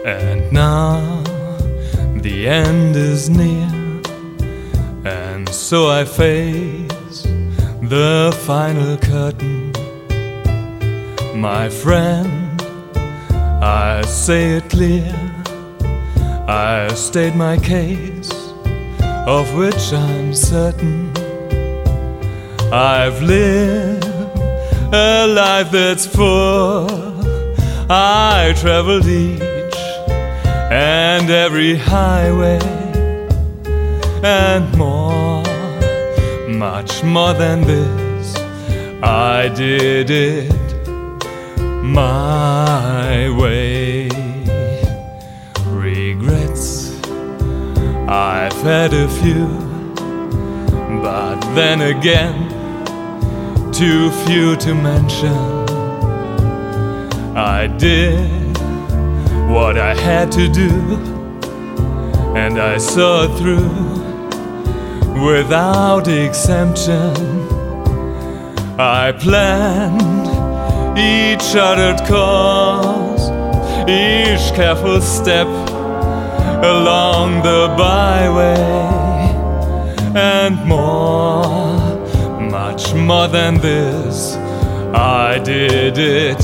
And now the end is near, and so I face the final curtain. My friend, I say it clear, I state my case, of which I'm certain. I've lived a life that's full. I traveled each and every highway, and more, much more than this. I did it my way. Regrets, I've had a few, but then again, too few to mention. I did what I had to do, and I saw it through without exemption. I planned each charted course, each careful step along the byway, and more, much more than this. I did it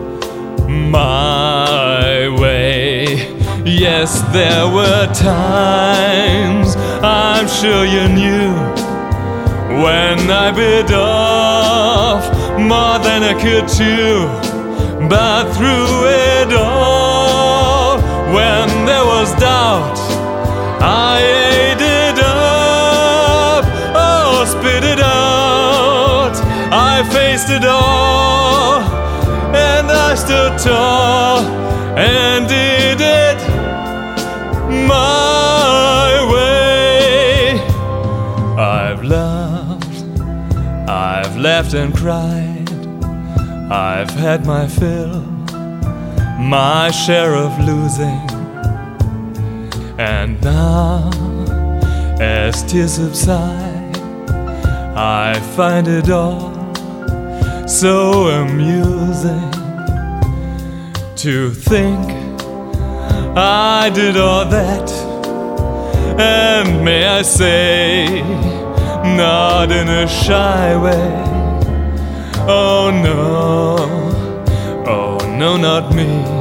my way. Yes, there were times, I'm sure you knew, when I bit off more than I could chew. But through it all, when there was doubt, I ate it up, oh, spit it out. I faced it all, and I stood tall and did it my way. I've loved, I've laughed and cried, I've had my fill, my share of losing. And now, as tears subside, I find it all so amusing to think I did all that, and may I say, not in a shy way. Oh no, not me.